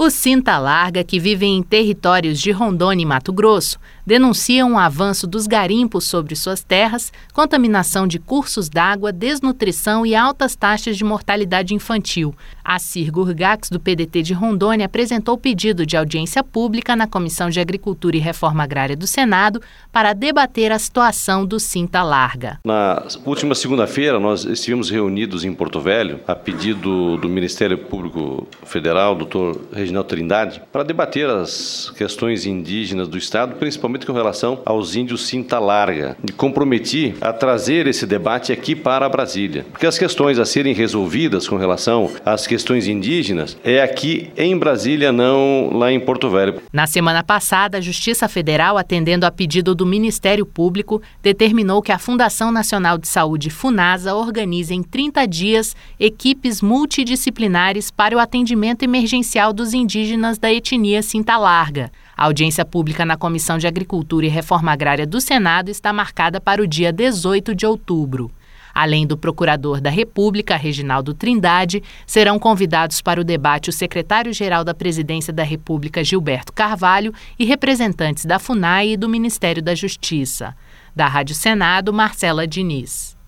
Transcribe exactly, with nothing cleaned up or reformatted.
Os Cinta Larga, que vivem em territórios de Rondônia e Mato Grosso, denunciam o avanço dos garimpos sobre suas terras, contaminação de cursos d'água, desnutrição e altas taxas de mortalidade infantil. A Cir Gurgax, do P D T de Rondônia, apresentou pedido de audiência pública na Comissão de Agricultura e Reforma Agrária do Senado para debater a situação do Cinta Larga. Na última segunda-feira, nós estivemos reunidos em Porto Velho, a pedido do Ministério Público Federal, doutor Reginaldo Trindade, para debater as questões indígenas do Estado, principalmente com relação aos índios Cinta Larga. Me comprometi a trazer esse debate aqui para Brasília, porque as questões a serem resolvidas com relação às questões indígenas é aqui em Brasília, não lá em Porto Velho. Na semana passada, a Justiça Federal, atendendo a pedido do Ministério Público, determinou que a Fundação Nacional de Saúde, FUNASA, organize em trinta dias equipes multidisciplinares para o atendimento emergencial dos indígenas da etnia Cinta Larga. A audiência pública na Comissão de Agricultura e Reforma Agrária do Senado está marcada para o dia dezoito de outubro. Além do Procurador da República, Reginaldo Trindade, serão convidados para o debate o secretário-geral da Presidência da República, Gilberto Carvalho, e representantes da FUNAI e do Ministério da Justiça. Da Rádio Senado, Marcela Diniz.